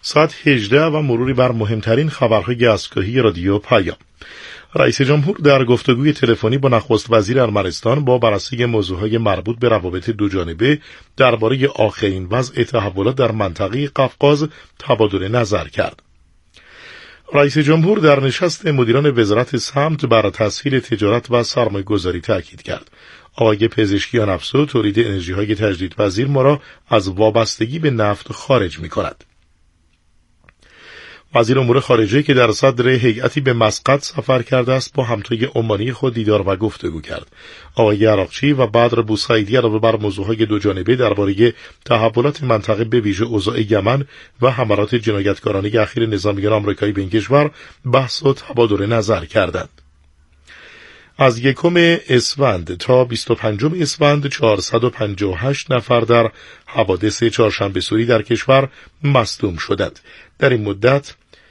ساعت 18 و مروری بر مهمترین خبرهای دستگاهی رادیو پیام. رئیس جمهور در گفتگوی تلفنی با نخست وزیر ارمنستان با بررسی موضوعهای مربوط به روابط دوجانبه درباره آخرین وضع تحولات در منطقه قفقاز تبادل نظر کرد. رئیس جمهور در نشست مدیران وزارت سمت بر تسهیل تجارت و سرمایه‌گذاری تاکید کرد. آقای پزشکیان افزود تولید انرژی‌های تجدیدپذیر ما را از وابستگی به نفت خارج می‌کند. وزیر امور خارجه که در صدر هیئتی به مسقط سفر کرده است با همتای عمانی خود دیدار و گفتگو کرد. آقای عراقچی و بدر بوسعیدی علاوه بر موضوعهای دوجانبه درباره تحولات منطقه به ویژه اوضاع یمن و حملات جنایتکارانه اخیر نظامیان آمریکایی به این کشور بحث و تبادل نظر کردند. از 1 اسفند تا 25 اسفند 458 نفر در حوادث چهارشنبه سوری در کشور مصدوم شدند. در این مدت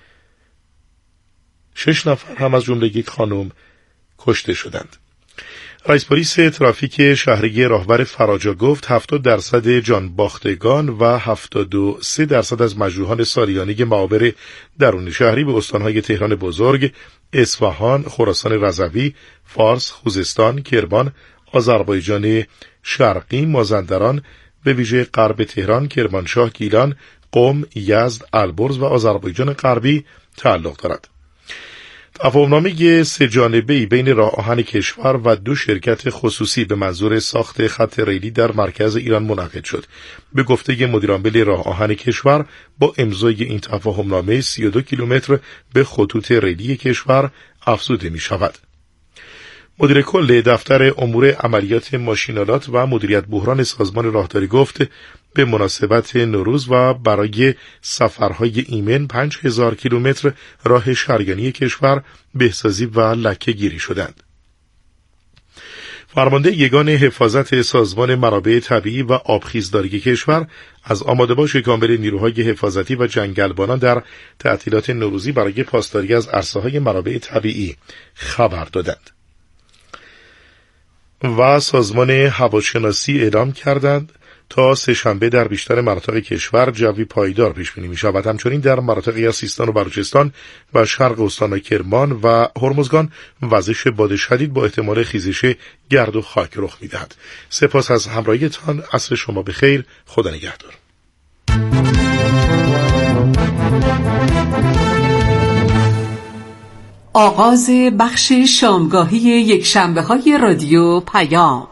6 نفر هم از جمله یک خانم کشته شدند. رئیس پلیس ترافیک شهری راهور فراجا گفت 70% جانباختگان و 73% از مجروحان سالیانه معابر درون شهری به استانهای تهران بزرگ، اصفهان، خراسان رضوی، فارس، خوزستان، کرمان، آذربایجان شرقی، مازندران، به ویژه غرب تهران، کرمانشاه، گیلان، قم، یزد، البرز و آذربایجان غربی تعلق دارد. تفاهمنامه سه‌جانبه‌ای بین راه آهن کشور و 2 شرکت خصوصی به منظور ساخت خط ریلی در مرکز ایران منعقد شد. به گفته مدیرعامل راه آهن کشور با امضای این تفاهمنامه 32 کیلومتر به خطوط ریلی کشور افزوده می شود. مدیر کل دفتر امور عملیات ماشین‌آلات و مدیریت بحران سازمان راهداری گفت به مناسبت نوروز و برای سفرهای ایمن 5000 کیلومتر راه شریانی کشور بهسازی و لکه گیری شدند. فرمانده یگان حفاظت سازمان منابع طبیعی و آبخیزداری کشور از آماده‌باش کامل نیروهای حفاظتی و جنگلبانان در تعطیلات نوروزی برای پاسداری از عرصه‌های منابع طبیعی خبر دادند. و سازمان هواشناسی اعلام کردند تا سه‌شنبه در بیشتر مناطق کشور جوی پایدار پیش بینی می شود. همچنین در مناطقی از سیستان و بلوچستان و شرق استان کرمان و هرمزگان وزش باد شدید با احتمال خیزش گرد و خاک رخ می دهد. سپاس از همراهیتان. عصر شما بخیر. خدا نگهدار. آغاز بخش شامگاهی یکشنبه‌های رادیو پیام.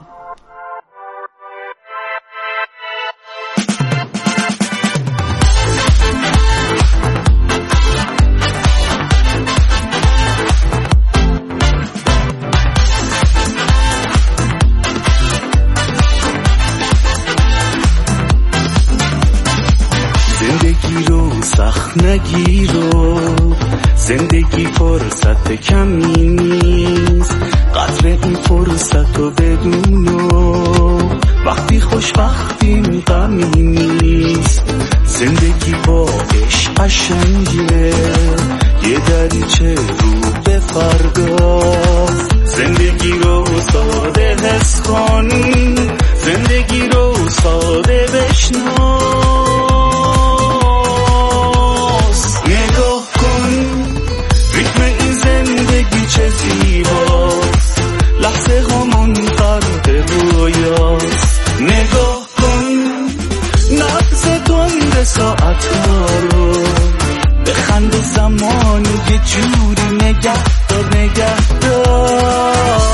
زندگی رو سخت نگیرو، زندگی فرصت کمی نیست، قدر این فرصت رو بدونو، وقتی خوشبختیم غمی نیست. زندگی با عشق قشنگه، یه دریچه رو به فردا. زندگی رو ساده حس کن، زندگی رو ساده بشناس. چه زیباست لحظه همون فرق رویاست. نگاه کن نبض تند ساعت ها رو، بخند و زمان یه جوری نگه دار نگه دار.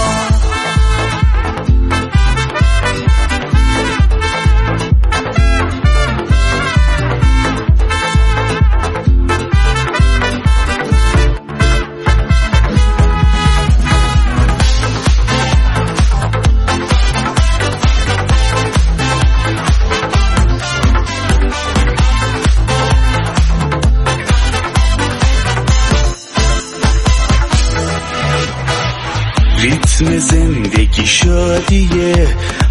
ریتم زندگی شادیه،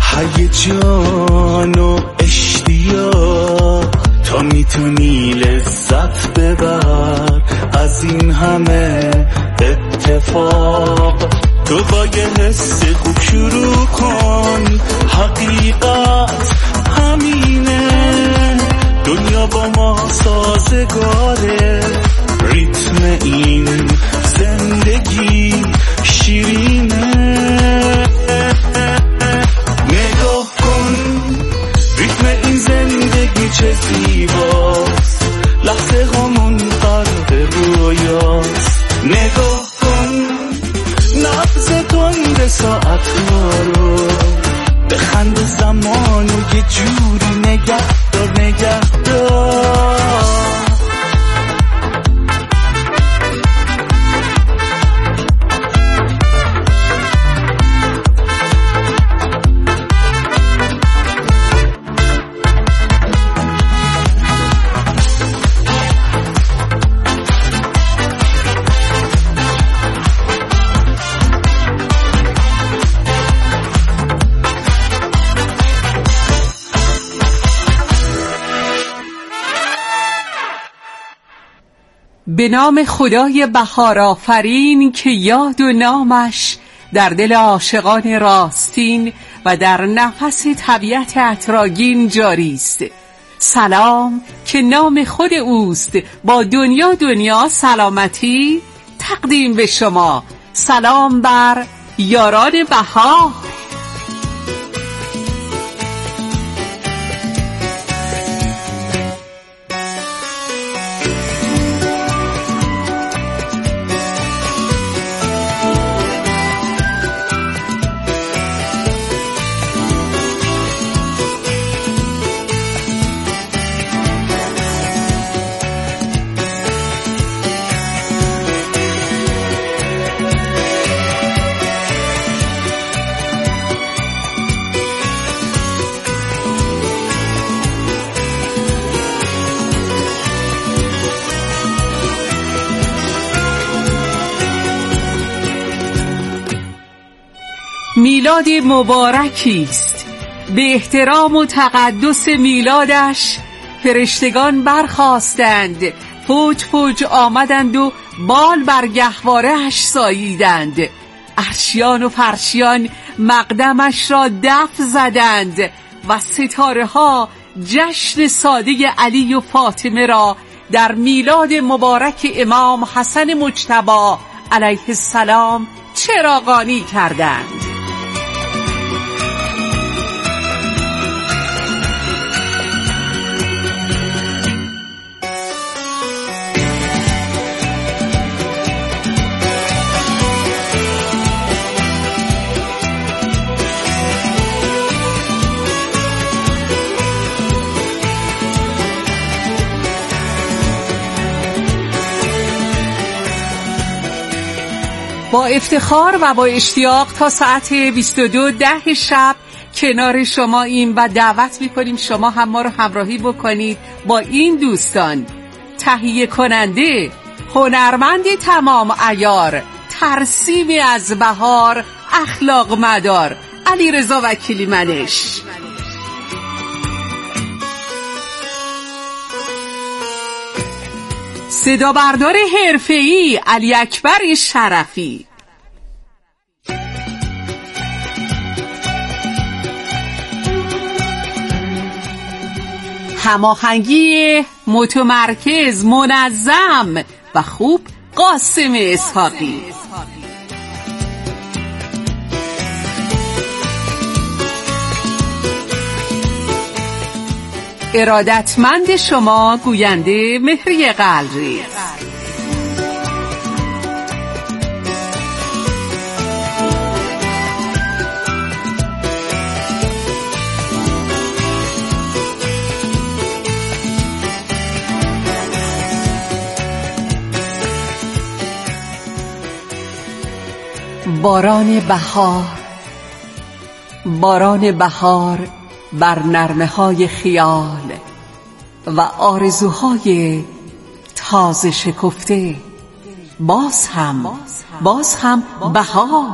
هیجان و اشتیاق، تا میتونی لذت ببر از این همه اتفاق. تو با یه حس خوب شروع کن، حقیقت همینه، دنیا با ما ساز یادگاره، ریتم این زندگی شیرینه. نگاه کن ریتم این زندگی چه زیباست، لحظه هامون غرق رویاست. نگاه کن نبض تند ساعت رو، بخند زمانو یه جوری نگهدار نگهدار. به نام خدای بهار آفرین که یاد و نامش در دل عاشقان راستین و در نفس طبیعت عطرآگین جاری است. سلام که نام خود اوست، با دنیا سلامتی تقدیم به شما. سلام بر یاران بهار. میلاد مبارکی است. به احترام و تقدس میلادش فرشتگان برخاستند، فوج فوج آمدند و بال بر گهواره‌اش ساییدند. عرشیان و فرشیان مقدمش را دف زدند و ستاره ها جشن ساده علی و فاطمه را در میلاد مبارک امام حسن مجتبی علیه السلام چراغانی کردند. با افتخار و با اشتیاق تا ساعت 22:10 شب کنار شما ایم و دعوت می‌کنیم شما هم ما رو همراهی بکنید با این دوستان: تهیه کننده، هنرمند تمام عیار، ترسیمی از بهار، اخلاق مدار، علیرضا وکیلی منش. صدا بردار حرفه‌ای علی اکبر شرفی. هماهنگی متمرکز، منظم و خوب قاسم اسحاقی. ارادتمند شما گوینده مهری قلریز. باران بهار، باران بهار بر نرمه‌های خیال و آرزوهای تازه شکفته. باز هم بهار.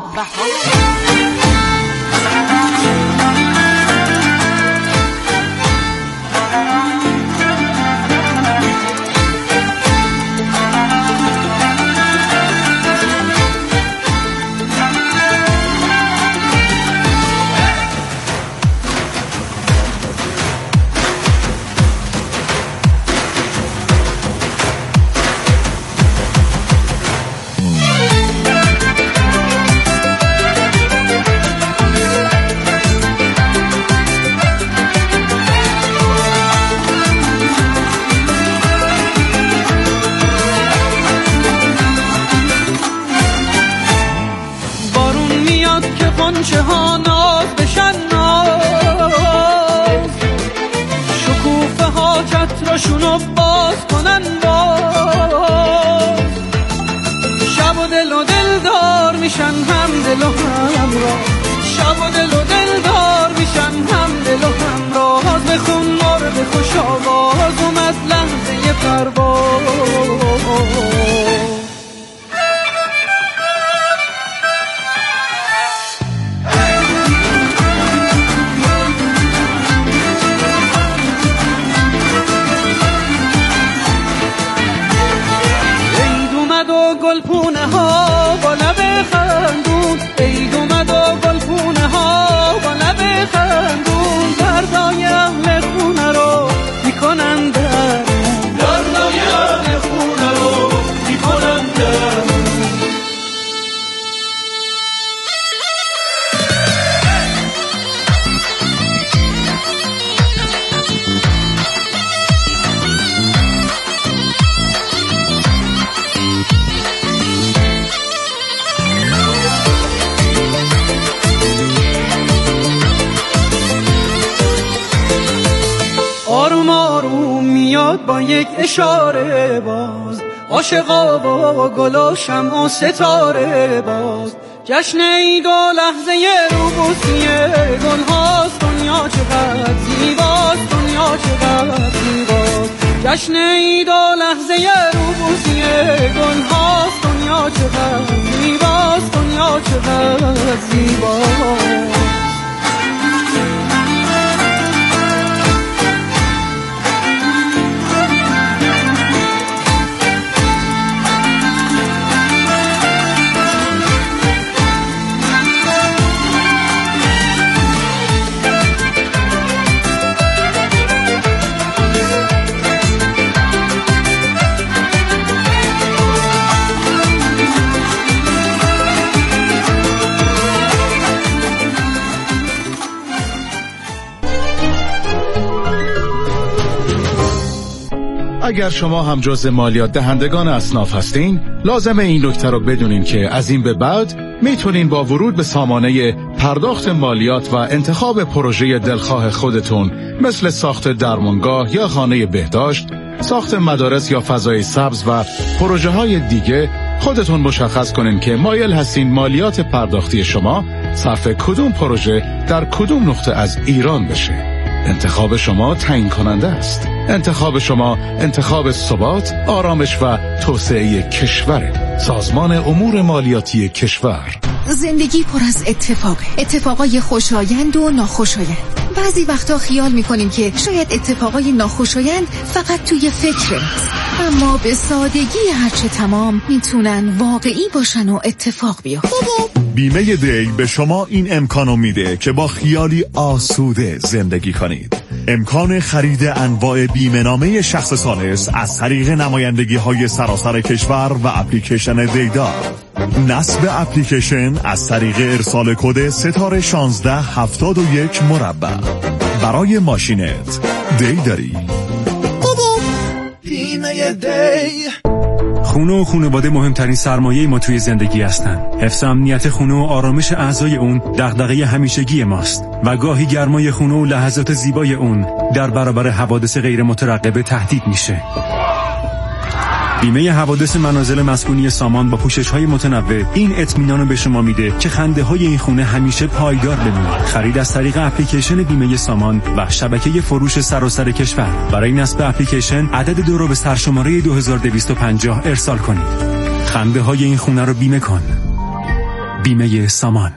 چشاشونو باز کنن باز. شب و دل و دلدار میشن هم دل و همراه، شب و دل و دلدار میشن هم دل و همراه. بخون مرغ خوش آواز اومد لحظه پرواز. گلپونه ها با لب خندون، عید اومد و گلپونه ها با لب خندون. دردای اهل خونه رو میکنن درون، دردای اهل خونه رو میکنن درون. آروم آروم میاد با یک اشاره باز، عاشقا و گل و شمع و ستاره باز. جشن عید و لحظه روبوسی گل هاست، دنیا چقدر زیباست، دنیا چقدر زیباست. جشن عید و لحظه روبوسی گل هاست، دنیا چقدر زیباست، دنیا چقدر زیباست. اگر شما هم جز مالیات دهندگان اصناف هستین، لازمه این نکته رو بدونین که از این به بعد میتونین با ورود به سامانه پرداخت مالیات و انتخاب پروژه دلخواه خودتون مثل ساخت درمانگاه یا خانه بهداشت، ساخت مدارس یا فضای سبز و پروژه های دیگه خودتون مشخص کنین که مایل هستین مالیات پرداختی شما صرف کدوم پروژه در کدوم نقطه از ایران بشه. انتخاب شما تعیین کننده است. انتخاب شما انتخاب ثبات، آرامش و توسعه کشور. سازمان امور مالیاتی کشور. زندگی پر از اتفاقای خوشایند و ناخوشایند. بعضی وقتا خیال میکنیم که شاید اتفاقای ناخوشایند فقط توی فکره، اما به سادگی هرچه تمام میتونن واقعی باشن و اتفاق بیفته. بیمه دی به شما این امکانو میده که با خیالی آسوده زندگی کنید. امکان خرید انواع بیمه نامه شخص ثالث از طریق نمایندگی های سراسر کشور و اپلیکیشن دیدار. نصب اپلیکیشن از طریق ارسال کد ستاره 1671 مربع. برای ماشینت دی داری. بیمه دی. خونه و خانواده مهمترین سرمایه ما توی زندگی هستن. حفظ امنیت خونه و آرامش اعضای اون دغدغه همیشگی ماست و گاهی گرمای خونه و لحظات زیبای اون در برابر حوادث غیر مترقبه تهدید میشه. بیمه حوادث منازل مسکونی سامان با پوشش‌های متنوع این اطمینان رو به شما میده که خنده‌های این خونه همیشه پایدار بمونه. خرید از طریق اپلیکیشن بیمه سامان و شبکه فروش سراسر کشور. برای نصب اپلیکیشن عدد 2 رو به سرشماره 2250 ارسال کنید. خنده‌های این خونه رو بیمه کن. بیمه سامان.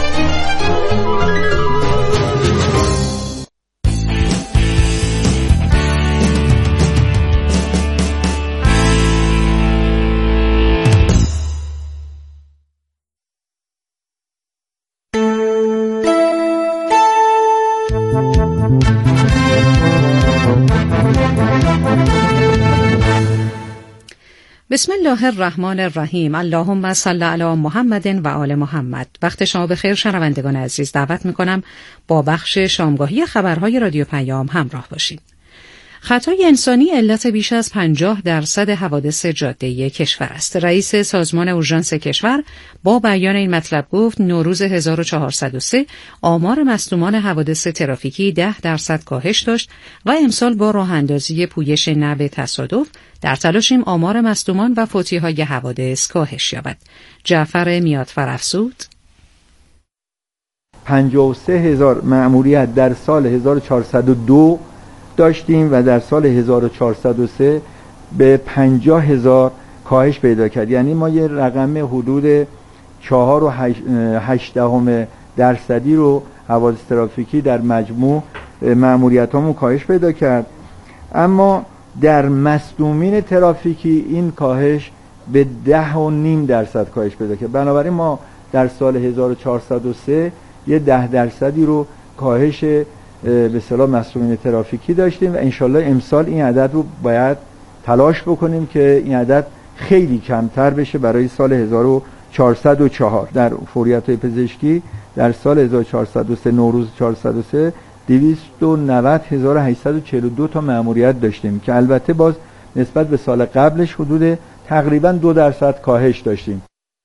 بسم الله الرحمن الرحیم. اللهم صل علی محمد و آل محمد. وقت شما بخیر شنوندگان عزیز. دعوت میکنم با بخش شامگاهی خبرهای رادیو پیام همراه باشید. خطای انسانی علت بیش از 50% حوادث جاده‌ای کشور است. رئیس سازمان اورژانس کشور با بیان این مطلب گفت نوروز 1403 آمار مصدومان حوادث ترافیکی 10% کاهش داشت و امسال با راه‌اندازی پویش نوع تصادف در تلاشیم آمار مصدومان و فوتی‌های حوادث کاهش یابد. جعفر میاتفر افزود 53,000 مأموریت در سال 1402 داشتیم و در سال 1403 به 50,000 کاهش پیدا کرد. یعنی ما یه رقم حدود 4.8% رو حوادث ترافیکی در مجموع مأموریتامون کاهش پیدا کرد. اما در مصدومین ترافیکی این کاهش به 10.5% کاهش پیدا کرد. بنابراین ما در سال 1403 یه 10% رو کاهش به اصطلاح مصدومین ترافیکی داشتیم و انشالله امسال این عدد رو باید تلاش بکنیم که این عدد خیلی کمتر بشه برای سال 1404. در فوریت‌های پزشکی در سال 1403 نوروز 403 290,842 تا مأموریت داشتیم که البته باز نسبت به سال قبلش حدود تقریباً 2% کاهش داشتیم.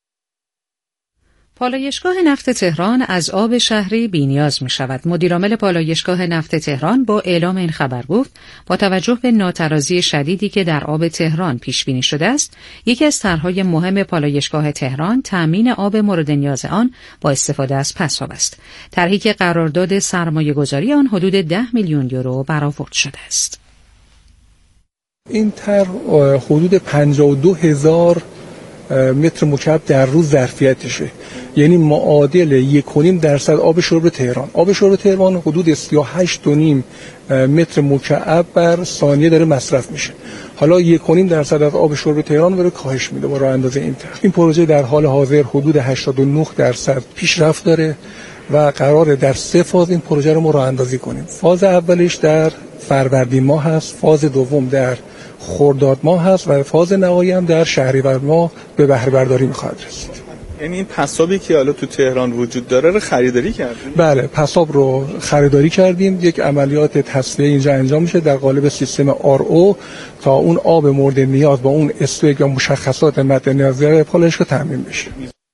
پالایشگاه نفت تهران از آب شهری بی‌نیاز می‌شود. مدیرعامل پالایشگاه نفت تهران با اعلام این خبر گفت با توجه به ناترازی شدیدی که در آب تهران پیش بینی شده است، یکی از طرح‌های مهم پالایشگاه تهران تأمین آب مورد نیاز آن با استفاده از پساب است. طرحی که قرارداد سرمایه‌گذاری آن حدود 10 میلیون یورو برآورد شده است. این طرح حدود 52,000 متر مکعب در روز ظرفیتشه، یعنی معادل 1.5% آب شرب تهران. آب شرب تهران حدود 38.5 متر مکعب بر ثانیه داره مصرف میشه. حالا 1.5% از آب شرب تهران داره کاهش میده با راه اندازی این طرح. این پروژه در حال حاضر حدود 89% پیشرفت داره و قراره در 3 فاز این پروژه رو ما راه اندازی کنیم. فاز اولش در فروردین ماه هست، فاز دوم در خرداد ماه هست و فاز نهایی هم در شهریور ماه به بهره برداری می‌خواد رسید. یعنی این پسابی که حالا تو تهران وجود داره رو خریداری کردیم؟ بله، پساب رو خریداری کردیم. یک عملیات تصفیه اینجا انجام میشه در قالب سیستم RO تا اون آب مورد نیاز با اون استوک یا مشخصات مد نیاز پالایشگاه تامین بشه.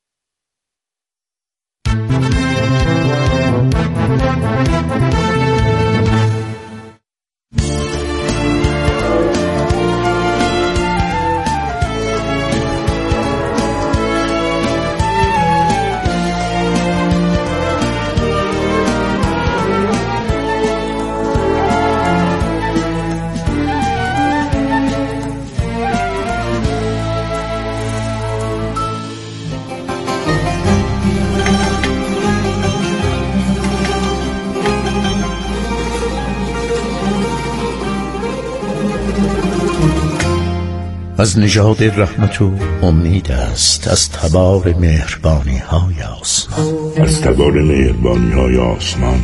از نژاد رحمت و امید است، از تبار مهربانی های آسمان، از تبار مهربانی های آسمان،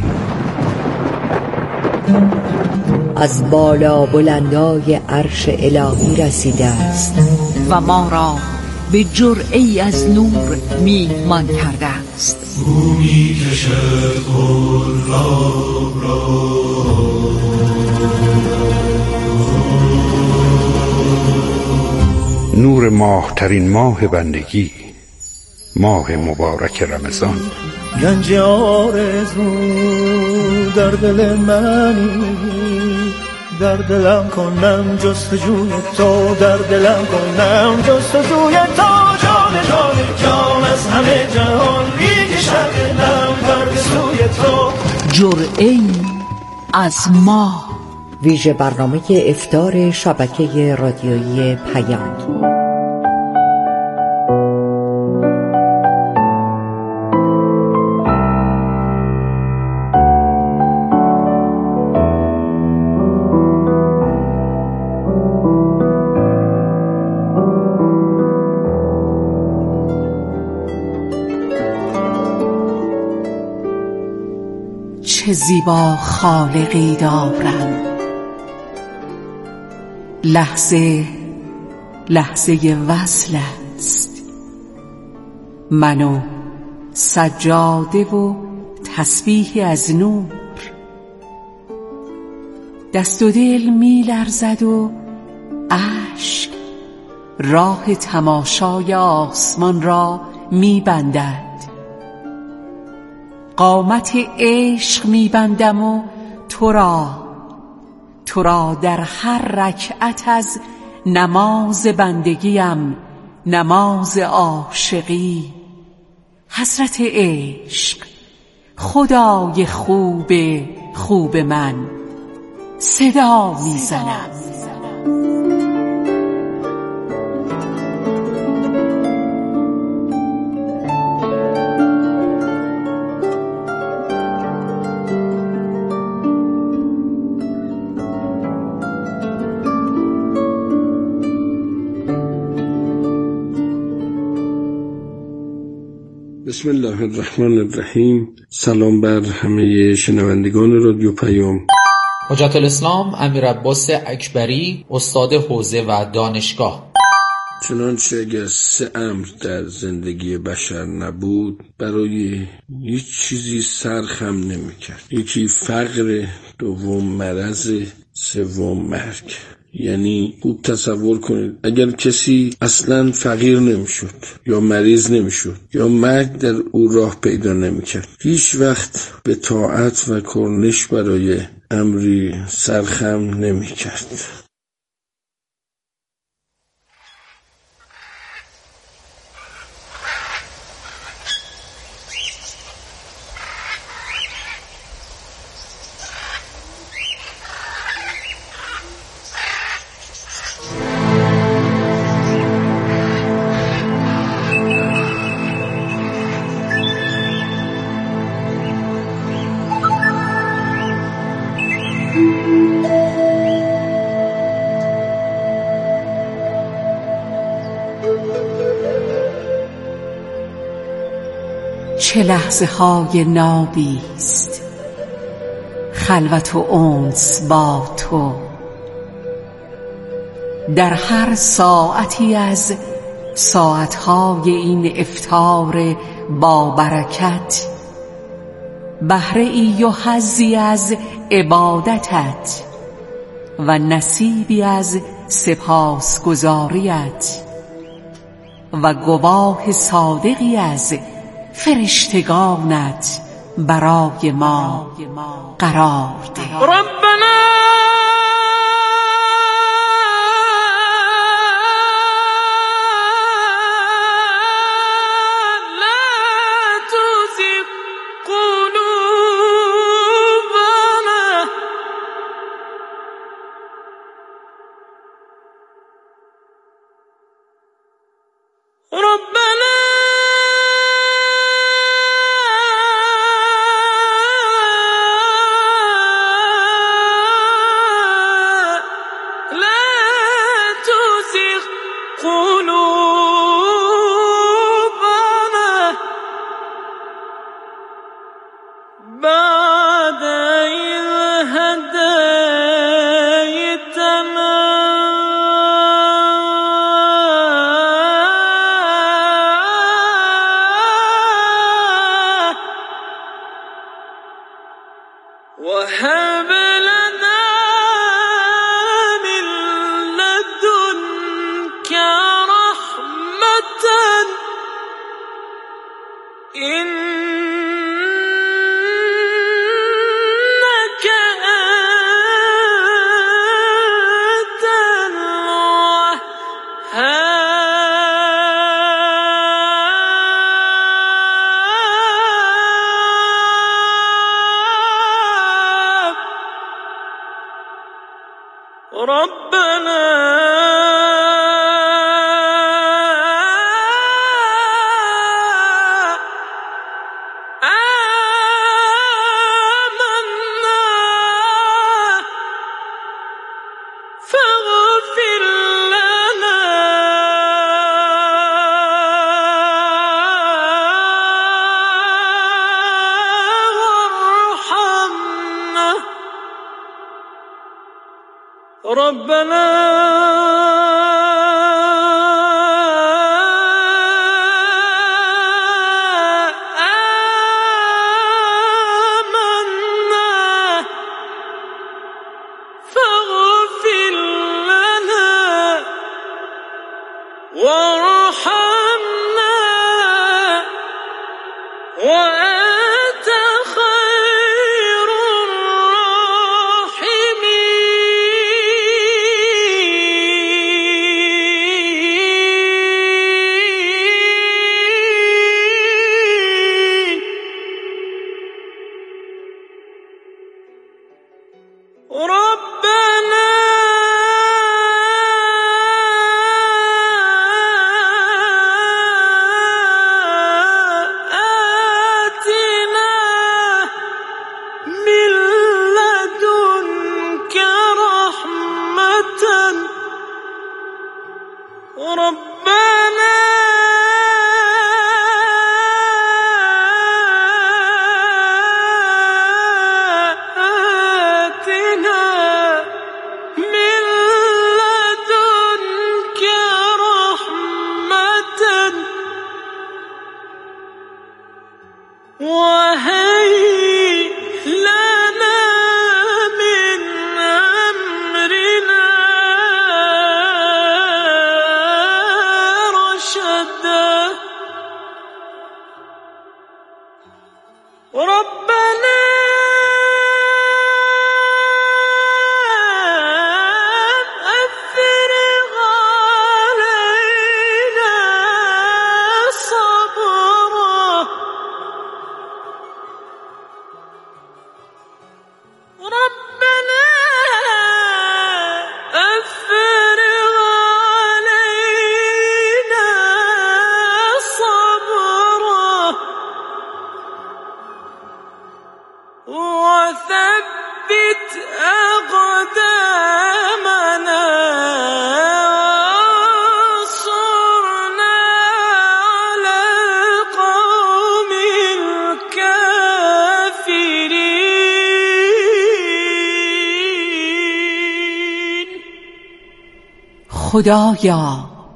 از بالا بلندای عرش الهی رسیده است و ما را به جرعه‌ای از نور میهمان کرده است. او می‌کشد قلاب را نور ماه ترین ماه بندگی، ماه مبارک رمضان. گنج آرزو در دل منی، در دلم کنم جستجوی تو، در دلم کنم جستجوی تو. جان جان جان از همه جهان میکشد دلم بر سوی تو. جرعه‌ای از ما. ویژه برنامه افطار شبکه رادیویی پیام. چه زیبا خالقی دارم، لحظه لحظه وصل است، من و سجاده و تسبیحی از نور. دست و دل می لرزد و اشک راه تماشای آسمان را می بندد. قامت عشق می بندم و تو را در هر رکعت از نماز بندگیم، نماز عاشقی، حضرت عشق، خدای خوب من، صدا میزنم. بسم الله الرحمن الرحیم. سلام بر همه شنوندگان رادیو پیام. حجت الاسلام امیرعباس اکبری، استاد حوزه و دانشگاه. چنانچه اگر 3 امر در زندگی بشر نبود، برای هیچ چیزی سر خم نمی‌کرد. یکی فقر، دوم مرض، سوم مرگ. یعنی خوب تصور کنید اگر کسی اصلا فقیر نمیشد یا مریض نمیشد یا مرگ در او راه پیدا نمیکرد، هیچ وقت به طاعت و کرنش برای امری سرخم نمیکرد. چه لحظه های نابیست خلوت و انس با تو، در هر ساعتی از ساعتهای این افطار با برکت، بهره ای و حظی از عبادتت و نصیبی از سپاسگزاریت و گواه صادقی از فرشتگانت برای ما قرار ده. ربنا وهب لنا من لدنك رحمة إنك أنت الوهاب. ربنا آمنا فاغفر لنا وارحمنا. ربنا آمنا فاغفر لنا وارحمنا وأنت خير الراحمين. ربنا آتنا من لدنك رحمة ربنا آتنا من لدنك رحمة وهيئ لنا من أمرنا رشدا. ربنا أفرغ علينا صبرا ربنا أفرغ علينا صبرا وثبت أقدامنا وانصرنا على القوم الكافرين. خدایا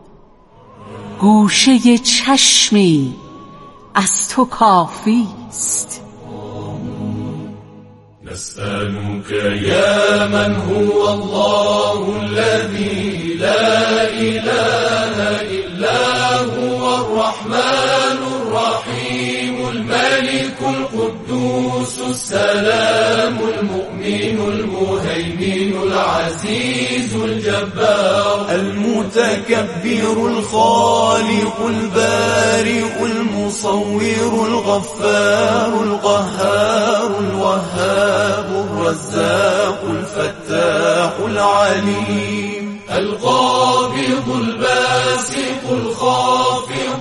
گوشه چشمی از تو کافی است. نسألك يا من هو الله الذي لا إله إلا هو الرحمن الرحيم الملك القدوس السلام المؤمن المهيمن العزيز الجبار المتكبر الخالق البارئ المصور الغفار القهار الوهاب الرزاق الفتاح العليم القابض الباسط الخافض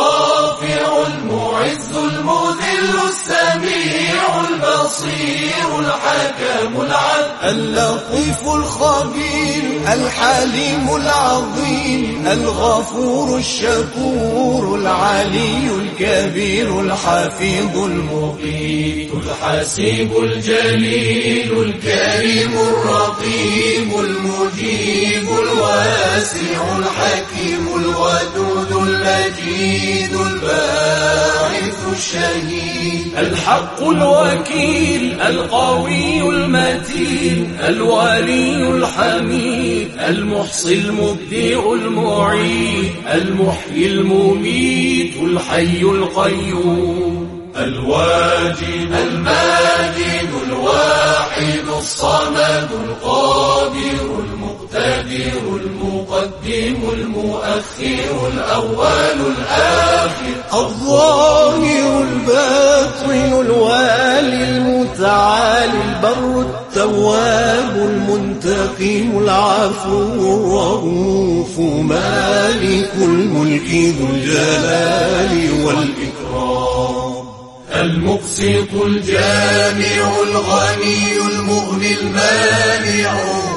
الرافع المعز المذل السميع البصير الحكم العدل اللطيف الخبير الحليم العظيم الغفور الشكور العلي الكبير الحفيظ المقيت الحسيب الجليل الكريم الرقيب المجيب الواسع الحكيم الودود المجيد الباعث الشهيد الحق الوكيل القوي المتين الولي الحميد المحصي المبدع المعيد المحيي المميت الحي القيوم الواجد الماجد الواحد الصمد القادر المقتدر المقدم المؤخر الأول الآخر الظاهر الباطن الوالي المتعالي البر التواب المنتقم العفو الرؤوف مالك الملك ذو الجلال والإكرام المقسط الجامع الغني المغني المانع